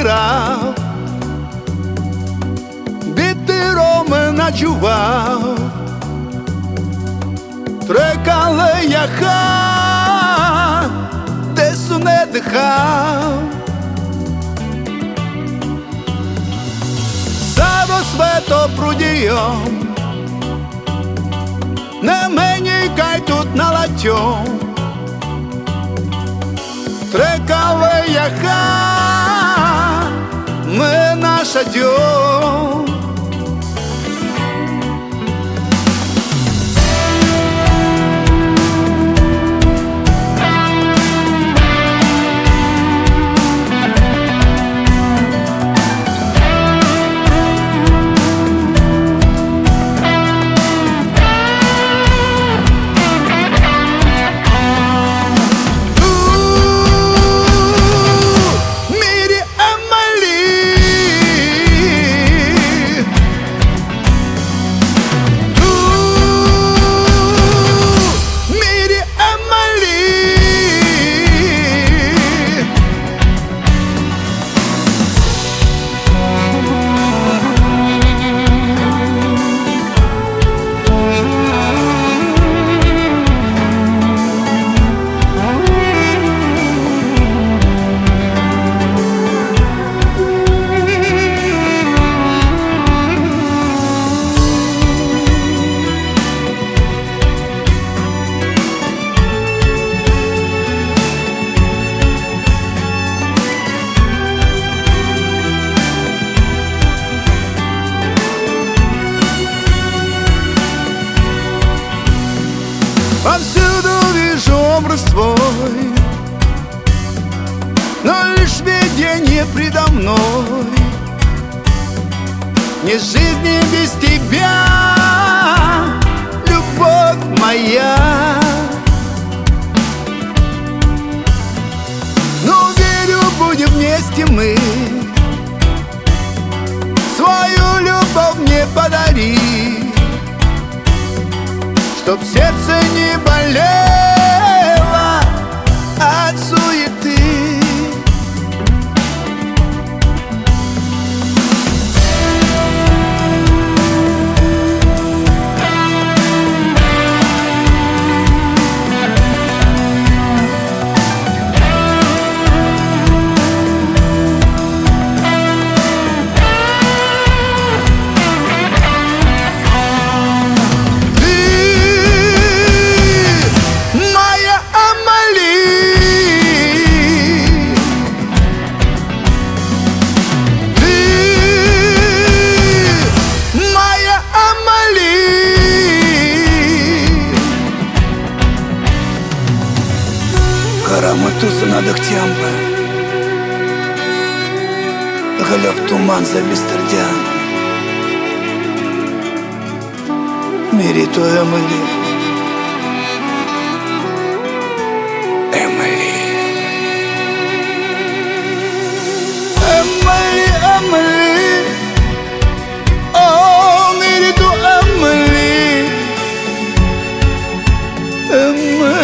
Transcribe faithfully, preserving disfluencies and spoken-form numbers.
збирав, біти ночував, трекали яха, десу не дихав. Зараз свето прудієм, не мені кай тут налатьом, трекали яха, ми наша дьом. Повсюду вижу образ твой, но лишь видение предо мной. Нет жизни без тебя, любовь моя. Но верю, будем вместе мы, свою любовь мне подари, чтоб сердце не болело от суеты. Караматуса над Ахтямбы, Галяв туман за Бестердян, Мири то Эмили, Эмили, Эмили, Эмили, о, Мири то Эмили, Эмили.